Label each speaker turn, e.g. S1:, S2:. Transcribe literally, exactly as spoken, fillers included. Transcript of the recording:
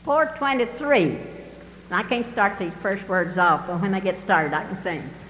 S1: four twenty-three. I can't start these first words off, but when I get started, I can sing.